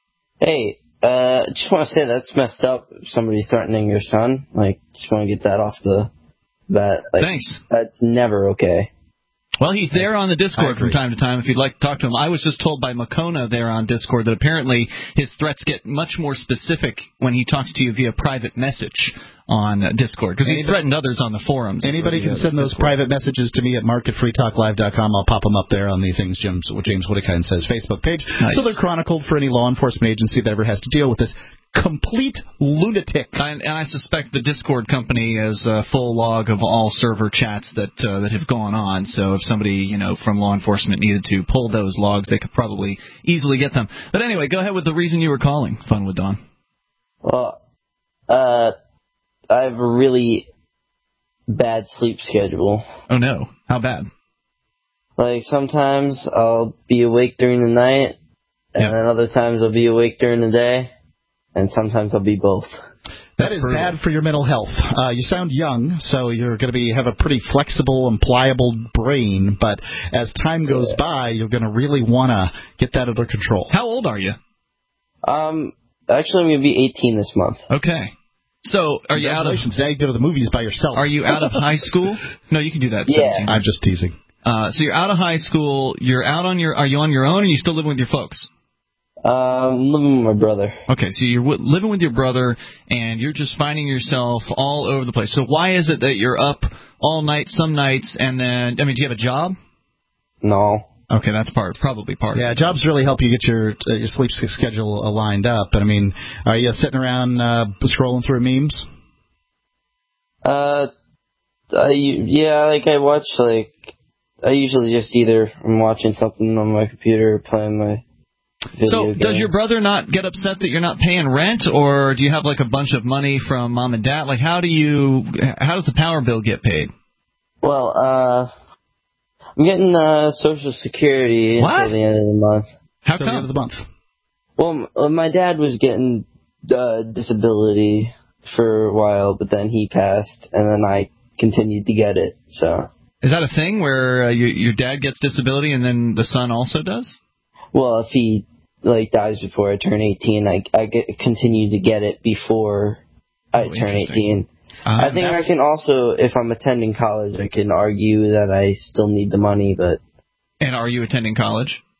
Hey, uh, just want to say that's messed up. Somebody threatening your son. Like, just want to get that off the bat. Like, Thanks. That's never okay. Well, he's there on the Discord from time to time if you'd like to talk to him. I was just told by Makona there on Discord that apparently his threats get much more specific when he talks to you via private message on Discord, because he's threatened others on the forums. Anybody can send those private messages to me at mark at free talk live dot com. I'll pop them up there on the Things James, James Whittakind Says Facebook page. Nice. So they're chronicled for any law enforcement agency that ever has to deal with this complete lunatic. And, and I suspect the Discord company has a full log of all server chats that uh, that have gone on. So if somebody, you know, from law enforcement needed to pull those logs, they could probably easily get them. But anyway, go ahead with the reason you were calling. Fun with Don. Well, uh, I have a really bad sleep schedule. Oh no, how bad? Like, sometimes I'll be awake during the night, and yeah. then other times I'll be awake during the day. And sometimes I'll be both. That is brutal. Bad for your mental health. Uh, you sound young, so you're going to be have a pretty flexible and pliable brain. But as time goes yeah. by, you're going to really want to get that under control. How old are you? Um, actually, I'm going to be eighteen this month. Okay. So, are you out of? Now you go to the movies by yourself. Are you out of high school? No, you can do that. Yeah. seventeen. I'm just teasing. Uh, so you're out of high school. You're out on your. Are you on your own, or are you still living with your folks? Uh, I'm living with my brother. Okay, so you're w- living with your brother, and you're just finding yourself all over the place. So why is it that you're up all night, some nights, and then, I mean, do you have a job? No. Okay, that's part, probably part. Yeah, jobs really help you get your uh, your sleep schedule lined up. But I mean, are you sitting around uh, scrolling through memes? Uh, I, yeah, like I watch, like, I usually just either I'm watching something on my computer or playing my video So, games. Does your brother not get upset that you're not paying rent, or do you have like a bunch of money from mom and dad? Like, how do you, how does the power bill get paid? Well, uh, I'm getting uh, Social Security what? until the end of the month. How until come? the end of the month? Well, m- my dad was getting uh, disability for a while, but then he passed, and then I continued to get it. So. Is that a thing where uh, your your dad gets disability and then the son also does? Well, if he like dies before I turn eighteen, I I get continue to get it before I oh, turn eighteen. Uh, I think that's... I can also, if I'm attending college, I can argue that I still need the money, but. And are you attending college?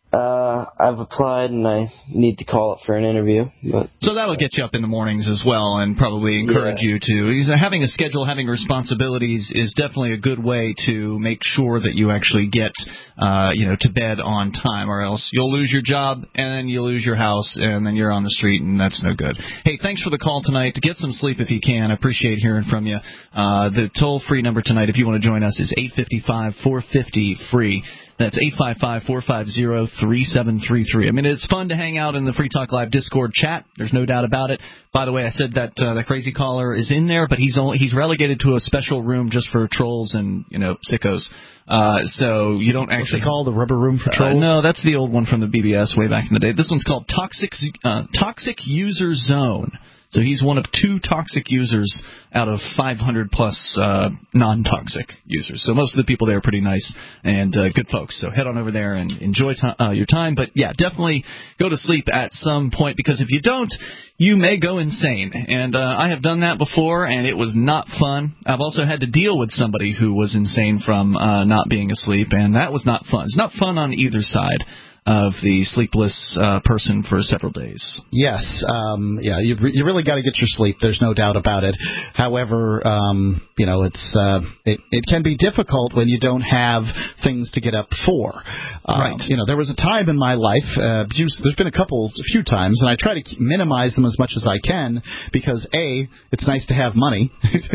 Uh, I've applied and I need to call up for an interview. But so that'll get you up in the mornings as well, and probably encourage yeah. you to. Having a schedule, having responsibilities is definitely a good way to make sure that you actually get, uh, you know, to bed on time, or else you'll lose your job and then you lose your house and then you're on the street, and that's no good. Hey, thanks for the call tonight. Get some sleep if you can. I appreciate hearing from you. Uh, the toll-free number tonight, if you want to join us, is eight five five, four five zero, free. That's eight five five, four five zero, three seven three three. I mean, it's fun to hang out in the Free Talk Live Discord chat. There's no doubt about it. By the way, I said that uh, the crazy caller is in there, but he's only he's relegated to a special room just for trolls and, you know, sickos. Uh, so you don't actually call the rubber room for trolls. Uh, no, that's the old one from the B B S way back in the day. This one's called Toxic uh, Toxic User Zone. So he's one of two toxic users out of five hundred plus uh, non-toxic users. So most of the people there are pretty nice and uh, good folks. So head on over there and enjoy t- uh, your time. But, yeah, definitely go to sleep at some point, because if you don't, you may go insane. And uh, I have done that before, and it was not fun. I've also had to deal with somebody who was insane from uh, not being asleep, and that was not fun. It's not fun on either side of the sleepless uh, person for several days. Yes, um, yeah, you re- you really got to get your sleep. There's no doubt about it. However, um, you know, it's uh, it it can be difficult when you don't have things to get up for. Um, right. You know, there was a time in my life. Uh, there's been a couple, a few times, and I try to minimize them as much as I can, because A, it's nice to have money.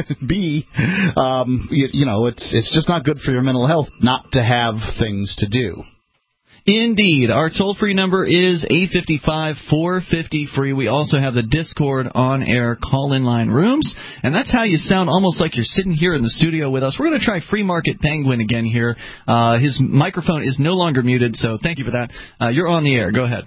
B, um, you, you know, it's it's just not good for your mental health not to have things to do. Indeed. Our toll-free number is eight five five, four five zero, free. We also have the Discord on-air call-in line rooms, and that's how you sound almost like you're sitting here in the studio with us. We're going to try Free Market Penguin again here. Uh, his microphone is no longer muted, so thank you for that. Uh, you're on the air. Go ahead.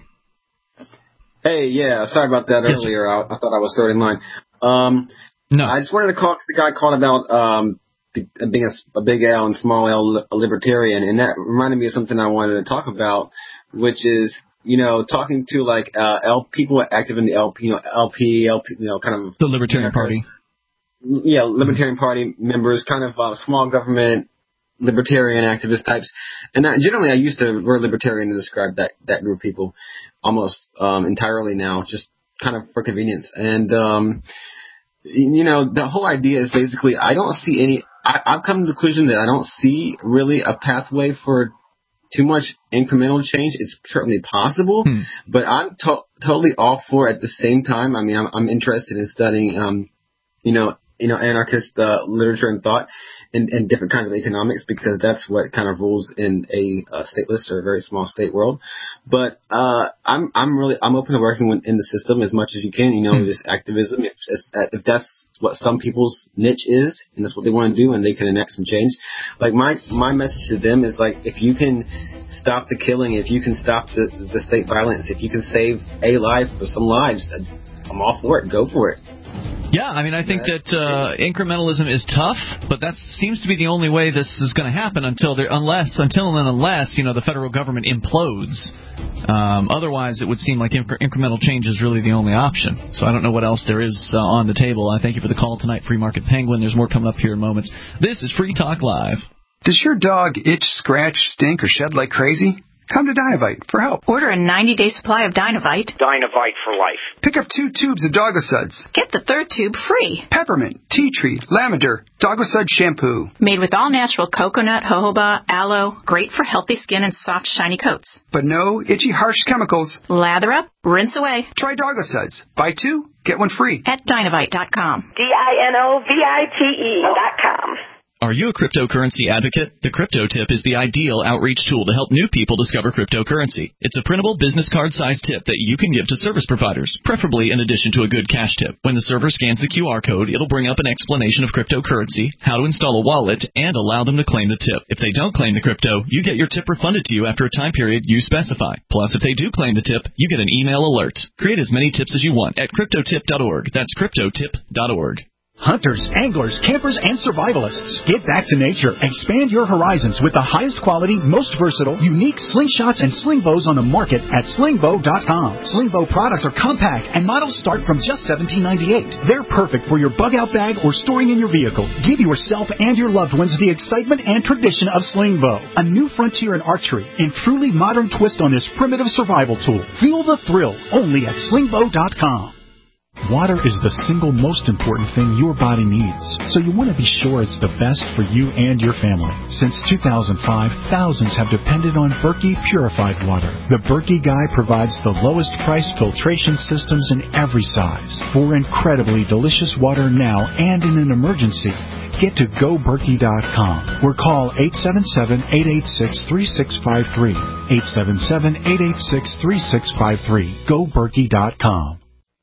Hey, yeah, sorry about that yes, earlier. I, I thought I was third in line. Um, no. I just wanted to call, the guy called about um, the, being a, a big L and small L libertarian, and that reminded me of something I wanted to talk about, which is, you know, talking to like uh, L people active in the L P, you know, L P, L P, you know, kind of the Libertarian you know, Party. Yeah, Libertarian Party members, kind of uh, small government libertarian activist types, and that, generally I used the word libertarian to describe that that group of people almost um, entirely now, just kind of for convenience. And um, you know, the whole idea is basically I don't see any. I, I've come to the conclusion that I don't see really a pathway for too much incremental change. It's certainly possible, hmm. but I'm to- totally all for it at the same time. I mean, I'm, I'm interested in studying, um, you know, you know, anarchist uh, literature and thought and, and different kinds of economics, because that's what kind of rules in a, a stateless or a very small state world. But uh, I'm I'm really I'm open to working in the system as much as you can. You know, mm. just activism. If if that's what some people's niche is, and that's what they want to do, and they can enact some change. Like my my message to them is like, if you can stop the killing, if you can stop the the state violence, if you can save a life or some lives, I'm all for it. Go for it. Yeah, I mean, I think that uh, incrementalism is tough, but that seems to be the only way this is going to happen until there, unless, until and unless, you know, the federal government implodes. Um, otherwise, it would seem like inc- incremental change is really the only option. So I don't know what else there is uh, on the table. I thank you for the call tonight, Free Market Penguin. There's more coming up here in moments. This is Free Talk Live. Does your dog itch, scratch, stink, or shed like crazy? Come to Dinovite for help. Order a ninety-day supply of Dinovite. Dinovite for life. Pick up two tubes of Doggosuds. Get the third tube free. Peppermint, tea tree, lavender, Doggosud shampoo. Made with all-natural coconut, jojoba, aloe. Great for healthy skin and soft, shiny coats. But no itchy, harsh chemicals. Lather up, rinse away. Try Doggosuds. Buy two, get one free. At Dinovite dot com. D I N O V I T E dot com. Are you a cryptocurrency advocate? The Crypto Tip is the ideal outreach tool to help new people discover cryptocurrency. It's a printable business card-sized tip that you can give to service providers, preferably in addition to a good cash tip. When the server scans the Q R code, it'll bring up an explanation of cryptocurrency, how to install a wallet, and allow them to claim the tip. If they don't claim the crypto, you get your tip refunded to you after a time period you specify. Plus, if they do claim the tip, you get an email alert. Create as many tips as you want at crypto tip dot org. That's crypto tip dot org. Hunters, anglers, campers, and survivalists, get back to nature. Expand your horizons with the highest quality, most versatile, unique slingshots and sling bows on the market at sling bow dot com. Sling bow products are compact and models start from just seventeen ninety-eight. They're perfect for your bug-out bag or storing in your vehicle. Give yourself and your loved ones the excitement and tradition of sling bow, a new frontier in archery and truly modern twist on this primitive survival tool. Feel the thrill only at sling bow dot com. Water is the single most important thing your body needs, so you want to be sure it's the best for you and your family. Since two thousand five, thousands have depended on Berkey purified water. The Berkey Guy provides the lowest price filtration systems in every size for incredibly delicious water now and in an emergency. Get to go berkey dot com or call eight seven seven, eight eight six, three six five three. eight seven seven, eight eight six, three six five three. go berkey dot com.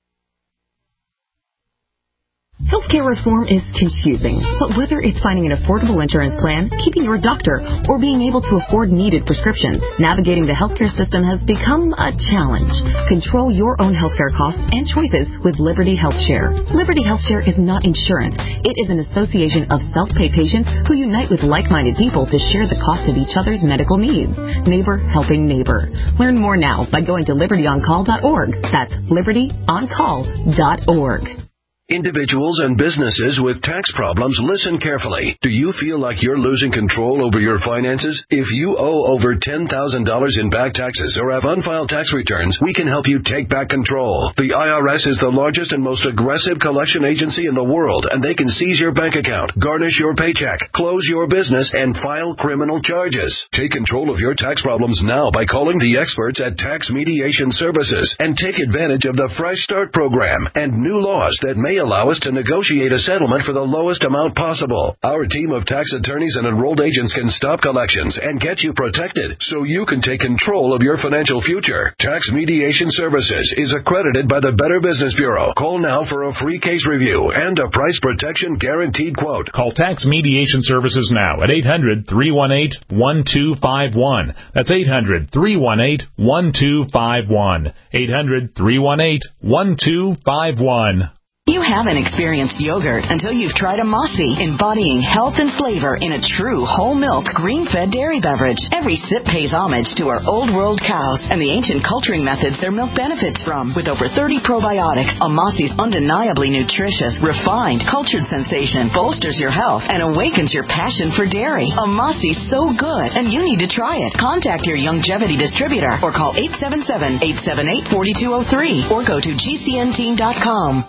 Healthcare reform is confusing, but whether it's finding an affordable insurance plan, keeping your doctor, or being able to afford needed prescriptions, navigating the healthcare system has become a challenge. Control your own healthcare costs and choices with Liberty HealthShare. Liberty HealthShare is not insurance. It is an association of self-pay patients who unite with like-minded people to share the cost of each other's medical needs. Neighbor helping neighbor. Learn more now by going to liberty on call dot org. That's liberty on call dot org. Individuals and businesses with tax problems, listen carefully. Do you feel like you're losing control over your finances? If you owe over ten thousand dollars in back taxes or have unfiled tax returns, we can help you take back control. The I R S is the largest and most aggressive collection agency in the world, and they can seize your bank account, garnish your paycheck, close your business, and file criminal charges. Take control of your tax problems now by calling the experts at Tax Mediation Services and take advantage of the Fresh Start program and new laws that may allow us to negotiate a settlement for the lowest amount possible. Our team of tax attorneys and enrolled agents can stop collections and get you protected so you can take control of your financial future. Tax Mediation Services is accredited by the Better Business Bureau. Call now for a free case review and a price protection guaranteed quote. Call Tax Mediation Services now at eight hundred, three one eight, one two five one. That's eight hundred, three one eight, one two five one. eight hundred, three one eight, one two five one. You haven't experienced yogurt until you've tried a Mossy, embodying health and flavor in a true whole milk, green-fed dairy beverage. Every sip pays homage to our old world cows and the ancient culturing methods their milk benefits from. With over thirty probiotics, a Mossy's undeniably nutritious, refined, cultured sensation bolsters your health and awakens your passion for dairy. A Mossy's so good, and you need to try it. Contact your Youngevity distributor or call eight seven seven, eight seven eight, four two zero three or go to G C N team dot com.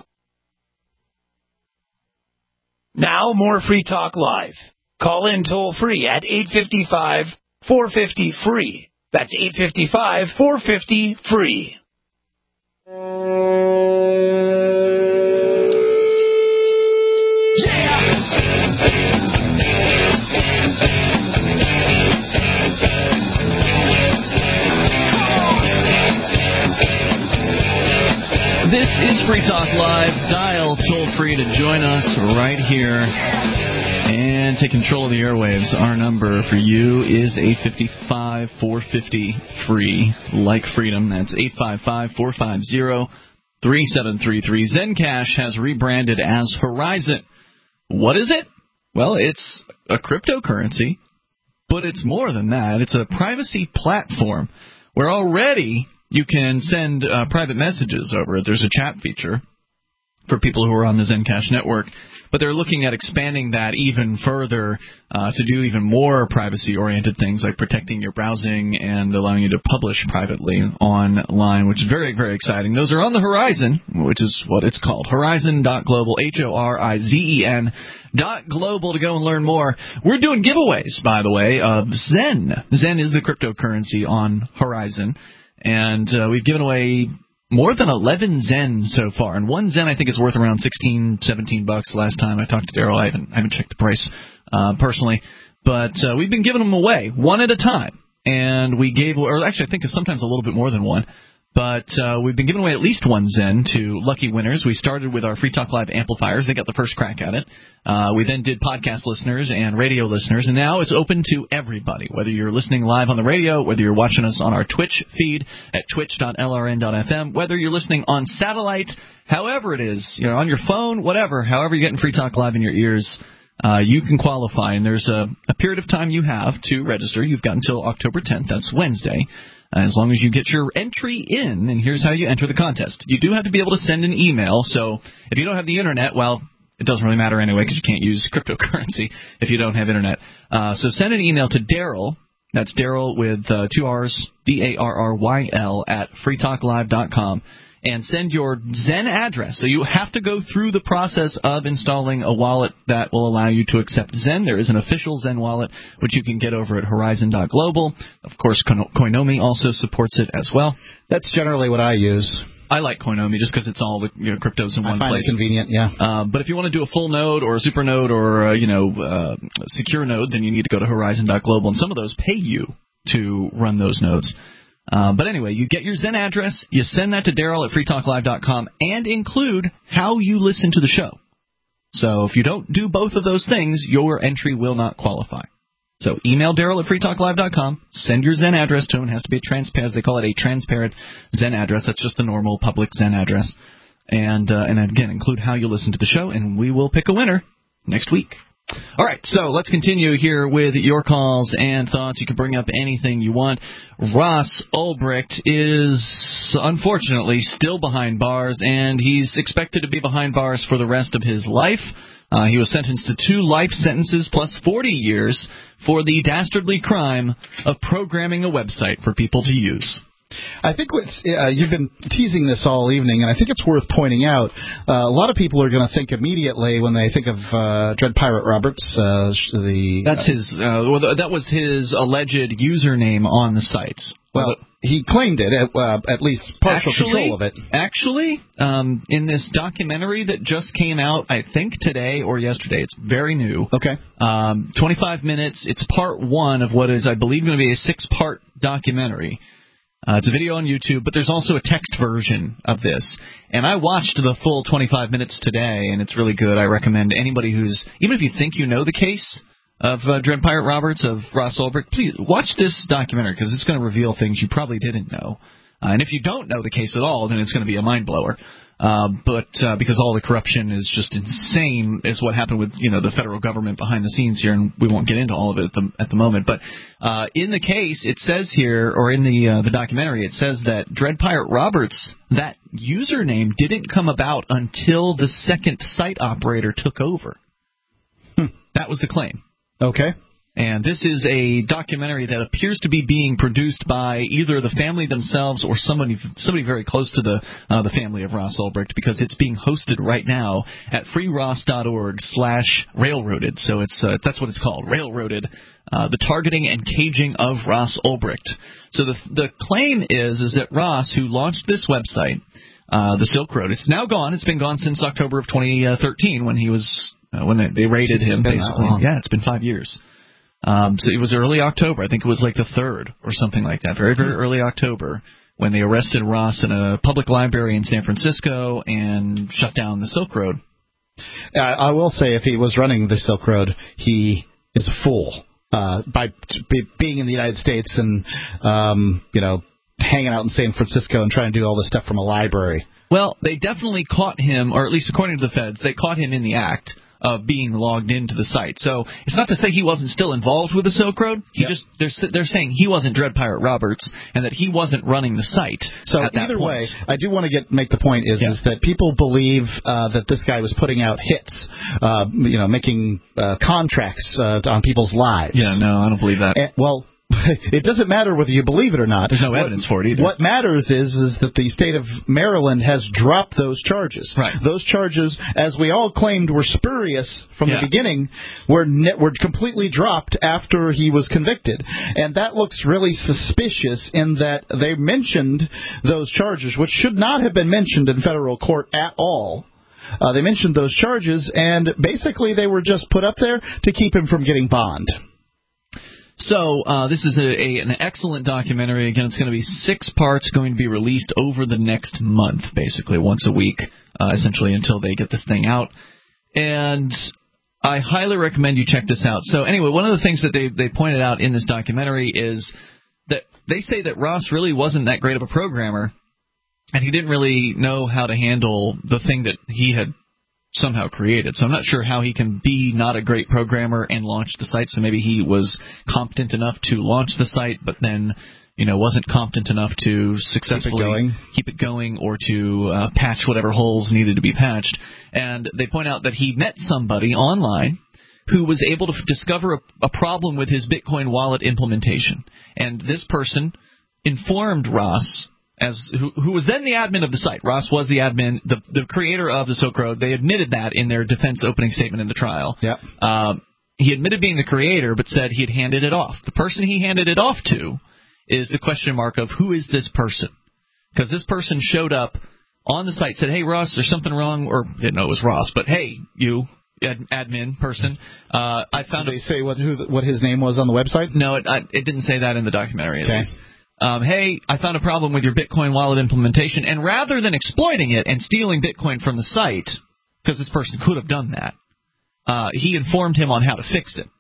Now, more Free Talk Live. Call in toll-free at eight five five, four five zero, free. That's eight five five, four five zero, free. This is Free Talk Live. Dial toll-free to join us right here and take control of the airwaves. Our number for you is eight five five, four five zero, free. Like freedom. That's eight five five, four five zero, three seven three three. Zencash has rebranded as Horizon. What is it? Well, it's a cryptocurrency, but it's more than that. It's a privacy platform where already you can send uh, private messages over it. There's a chat feature for people who are on the Zencash network, but they're looking at expanding that even further uh, to do even more privacy-oriented things like protecting your browsing and allowing you to publish privately online, which is very, very exciting. Those are on the horizon, which is what it's called, horizon dot global, H O R I Z E N dot global to go and learn more. We're doing giveaways, by the way, of Zen. Zen is the cryptocurrency on Horizon, and uh, we've given away more than eleven Zen so far, and one Zen I think is worth around sixteen, seventeen bucks. Last time I talked to Daryl, I haven't, I haven't checked the price uh, personally, but uh, we've been giving them away one at a time, and we gave, or actually I think it's sometimes a little bit more than one, But uh, we've been giving away at least one Zen to lucky winners. We started with our Free Talk Live amplifiers. They got the first crack at it. Uh, we then did podcast listeners and radio listeners, and now it's open to everybody, whether you're listening live on the radio, whether you're watching us on our Twitch feed at twitch dot l r n dot f m, whether you're listening on satellite, however it is, you know, on your phone, whatever, however you're getting Free Talk Live in your ears, uh, you can qualify. And there's a, a period of time you have to register. You've got until October tenth. That's Wednesday. As long as you get your entry in, and here's how you enter the contest. You do have to be able to send an email, so if you don't have the Internet, well, it doesn't really matter anyway because you can't use cryptocurrency if you don't have Internet. Uh, so send an email to Daryl, that's Daryl with uh, two R's, D A R R Y L, at free talk live dot com, and send your Zen address. So you have to go through the process of installing a wallet that will allow you to accept Zen. There is an official Zen wallet, which you can get over at horizon dot global. Of course, Koinomi also supports it as well. That's generally what I use. I like Koinomi just because it's all the you know, cryptos in I one find place. It convenient, yeah. Uh, but if you want to do a full node or a super node or uh, you know uh, secure node, then you need to go to horizon dot global, and some of those pay you to run those nodes. Uh, but anyway, you get your Zen address, you send that to Daryl at free talk live dot com, and include how you listen to the show. So if you don't do both of those things, your entry will not qualify. So email Daryl at free talk live dot com, send your Zen address to him. It has to be a transparent, they call it a transparent Zen address. That's just the normal public Zen address. And, uh, and again, include how you listen to the show, and we will pick a winner next week. All right, so let's continue here with your calls and thoughts. You can bring up anything you want. Ross Ulbricht is, unfortunately, still behind bars, and he's expected to be behind bars for the rest of his life. Uh, he was sentenced to two life sentences plus forty years for the dastardly crime of programming a website for people to use. I think what's, uh, you've been teasing this all evening, and I think it's worth pointing out. Uh, a lot of people are going to think immediately when they think of uh, Dread Pirate Roberts. Uh, the That's his. Uh, well, that was his alleged username on the site. Well, he claimed it, at, uh, at least partial actually, control of it. Actually, um, in this documentary that just came out, I think today or yesterday, it's very new. Okay. Um, twenty-five minutes. It's part one of what is, I believe, going to be a six-part documentary. Uh, it's a video on YouTube, but there's also a text version of this. And I watched the full twenty-five minutes today, and it's really good. I recommend anybody who's, even if you think you know the case of uh, Dread Pirate Roberts, of Ross Ulbricht, please watch this documentary because it's going to reveal things you probably didn't know. Uh, and if you don't know the case at all, then it's going to be a mind blower. Uh, but uh, because all the corruption is just insane, is what happened with you know the federal government behind the scenes here, and we won't get into all of it at the, at the moment. But uh, in the case, it says here, or in the uh, the documentary, it says that Dread Pirate Roberts, that username didn't come about until the second site operator took over. Hmm. That was the claim. Okay. And this is a documentary that appears to be being produced by either the family themselves or somebody somebody very close to the uh, the family of Ross Ulbricht, because it's being hosted right now at free ross dot org slash railroaded. So it's uh, that's what it's called, Railroaded, uh, the targeting and caging of Ross Ulbricht. So the the claim is is that Ross, who launched this website, uh, the Silk Road, it's now gone. It's been gone since October of twenty thirteen when he was uh, when they, they raided him. Basically, yeah, it's been five years. Um, so it was early October. I think it was like the third or something like that. Very, very early October when they arrested Ross in a public library in San Francisco and shut down the Silk Road. Uh, I will say, if he was running the Silk Road, he is a fool. Uh, by b- being in the United States and, um, you know, hanging out in San Francisco and trying to do all this stuff from a library. Well, they definitely caught him, or at least according to the feds, they caught him in the act of being logged into the site. So it's not to say he wasn't still involved with the Silk Road. He yep. just they're they're saying he wasn't Dread Pirate Roberts and that he wasn't running the site. So at that either point. way, I do want to get make the point is, yeah. is that people believe uh, that this guy was putting out hits, uh, you know, making uh, contracts uh, on people's lives. Yeah, no, I don't believe that. And, well. It doesn't matter whether you believe it or not. There's no evidence what, for it either. What matters is is that the state of Maryland has dropped those charges. Right. Those charges, as we all claimed were spurious from yeah. the beginning, were ne- were completely dropped after he was convicted. And that looks really suspicious in that they mentioned those charges, which should not have been mentioned in federal court at all. Uh, they mentioned those charges, and basically they were just put up there to keep him from getting bond. So uh, this is a, a, an excellent documentary. Again, it's going to be six parts, going to be released over the next month, basically once a week, uh, essentially until they get this thing out. And I highly recommend you check this out. So anyway, one of the things that they, they pointed out in this documentary is that they say that Ross really wasn't that great of a programmer, and he didn't really know how to handle the thing that he had somehow created. So I'm not sure how he can be not a great programmer and launch the site. So maybe he was competent enough to launch the site, but then, you know, wasn't competent enough to successfully keep it going, keep it going or to uh, patch whatever holes needed to be patched. And they point out that he met somebody online who was able to f- discover a, a problem with his Bitcoin wallet implementation. And this person informed Ross, as who, who was then the admin of the site. Ross was the admin, the, the creator of the Silk Road. They admitted that in their defense opening statement in the trial. Yeah. Um, he admitted being the creator, but said he had handed it off. The person he handed it off to is the question mark of who is this person? Because this person showed up on the site, said, hey, Ross, there's something wrong, or didn't know it was Ross, but hey, you, ad, admin person, uh, I found Did they a, say what who, what his name was on the website? No, it, I, it didn't say that in the documentary, at okay. least. Um, hey, I found a problem with your Bitcoin wallet implementation, and rather than exploiting it and stealing Bitcoin from the site, because this person could have done that, uh, he informed him on how to fix it.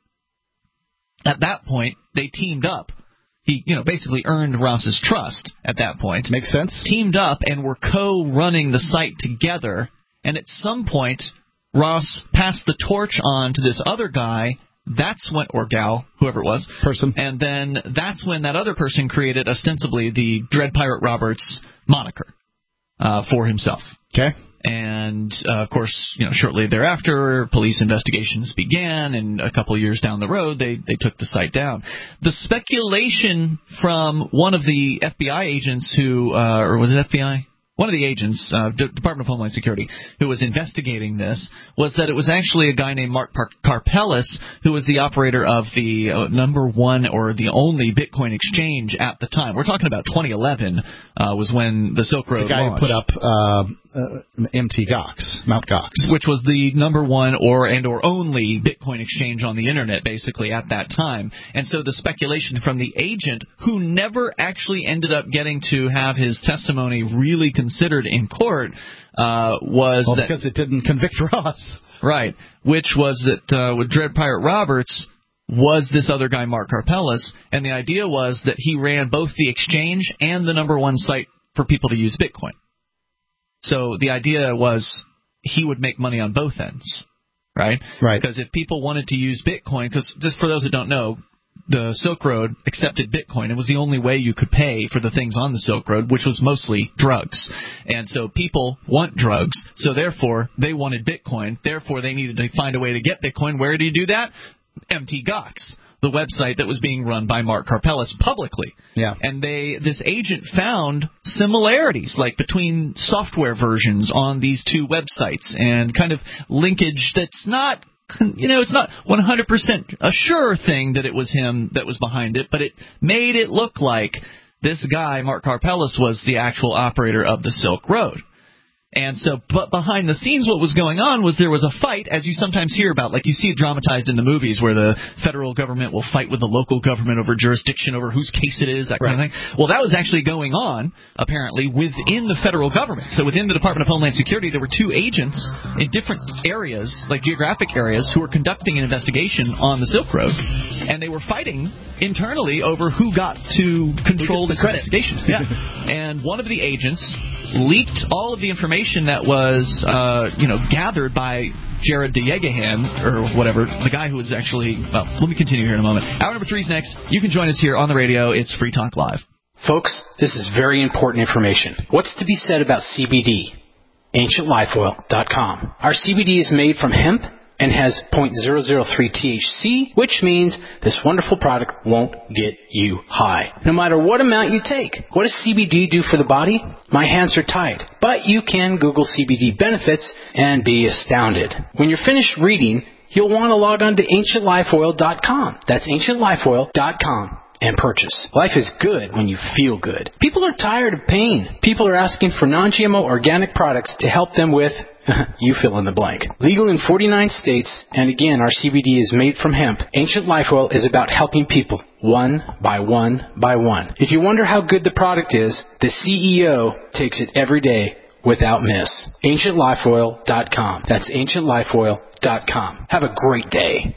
At that point, they teamed up. He, you know, basically earned Ross's trust at that point. Makes sense. Teamed up and were co-running the site together, and at some point, Ross passed the torch on to this other guy. That's when, or gal, whoever it was, person, and then that's when that other person created ostensibly the Dread Pirate Roberts moniker uh, for himself. Okay. And uh, of course, you know, shortly thereafter, police investigations began, and a couple of years down the road, they they took the site down. The speculation from one of the F B I agents who, uh, or was it F B I? One of the agents, uh, D- Department of Homeland Security, who was investigating this, was that it was actually a guy named Mark Par- Karpeles, who was the operator of the uh, number one or the only Bitcoin exchange at the time. We're talking about twenty eleven uh, was when the Silk Road launched. The guy launched. who put up uh, uh, M T Gox, Mount Gox. Which was the number one or and or only Bitcoin exchange on the Internet, basically, at that time. And so the speculation from the agent, who never actually ended up getting to have his testimony really considered in court, uh, was well, that... because it didn't convict Ross. Right. Which was that uh, with Dread Pirate Roberts was this other guy, Mark Karpeles, and the idea was that he ran both the exchange and the number one site for people to use Bitcoin. So the idea was he would make money on both ends, right? Right. Because if people wanted to use Bitcoin, because just for those that don't know, the Silk Road accepted Bitcoin. It was the only way you could pay for the things on the Silk Road, which was mostly drugs. And so people want drugs, so therefore they wanted Bitcoin. Therefore they needed to find a way to get Bitcoin. Where did he do that? M T Gox, the website that was being run by Mark Karpeles publicly. Yeah. And they this agent found similarities, like between software versions on these two websites, and kind of linkage that's not, you know, it's not one hundred percent a sure thing that it was him that was behind it, but it made it look like this guy, Mark Karpeles, was the actual operator of the Silk Road. And so, but behind the scenes, what was going on was there was a fight, as you sometimes hear about, like you see it dramatized in the movies, where the federal government will fight with the local government over jurisdiction, over whose case it is, that kind of thing. Well, that was actually going on, apparently, within the federal government. So within the Department of Homeland Security, there were two agents in different areas, like geographic areas, who were conducting an investigation on the Silk Road, and they were fighting internally over who got to control this investigation. Yeah. And one of the agents leaked all of the information that was, uh, you know, gathered by Jared DeYegahan, or whatever, the guy who was actually, well, let me continue here in a moment. Hour number three is next. You can join us here on the radio. It's Free Talk Live. Folks, this is very important information. What's to be said about C B D? ancient life oil dot com. Our C B D is made from hemp and has zero point zero zero three T H C, which means this wonderful product won't get you high, no matter what amount you take. What does C B D do for the body? My hands are tied, but you can Google C B D benefits and be astounded. When you're finished reading, you'll want to log on to ancient life oil dot com. That's ancient life oil dot com. And purchase. Life is good when you feel good. People are tired of pain. People are asking for non G M O organic products to help them with You fill in the blank. Legal in forty-nine states, and again, our C B D is made from hemp. Ancient Life Oil is about helping people, one by one by one. If you wonder how good the product is, the C E O takes it every day without miss. ancient life oil dot com. That's ancient life oil dot com. Have a great day.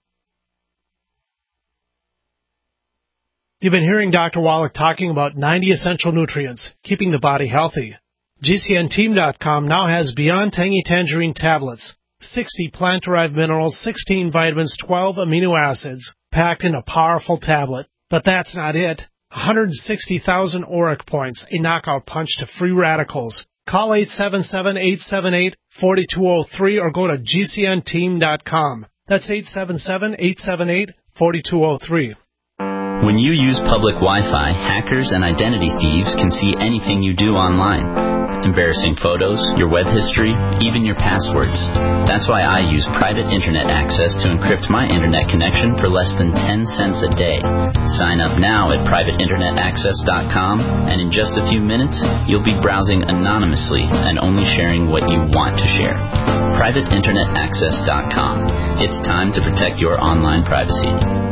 You've been hearing Doctor Wallach talking about ninety essential nutrients, keeping the body healthy. G C N team dot com now has Beyond Tangy Tangerine tablets, sixty plant-derived minerals, sixteen vitamins, twelve amino acids, packed in a powerful tablet. But that's not it. one hundred sixty thousand auric points, a knockout punch to free radicals. Call eight seven seven, eight seven eight, four two zero three or go to G C N team dot com. That's eight seven seven, eight seven eight, four two zero three. When you use public Wi-Fi, hackers and identity thieves can see anything you do online. Embarrassing photos, your web history, even your passwords. That's why I use private internet access to encrypt my internet connection for less than ten cents a day. Sign up now at private internet access dot com, and in just a few minutes, you'll be browsing anonymously and only sharing what you want to share. private internet access dot com. It's time to protect your online privacy.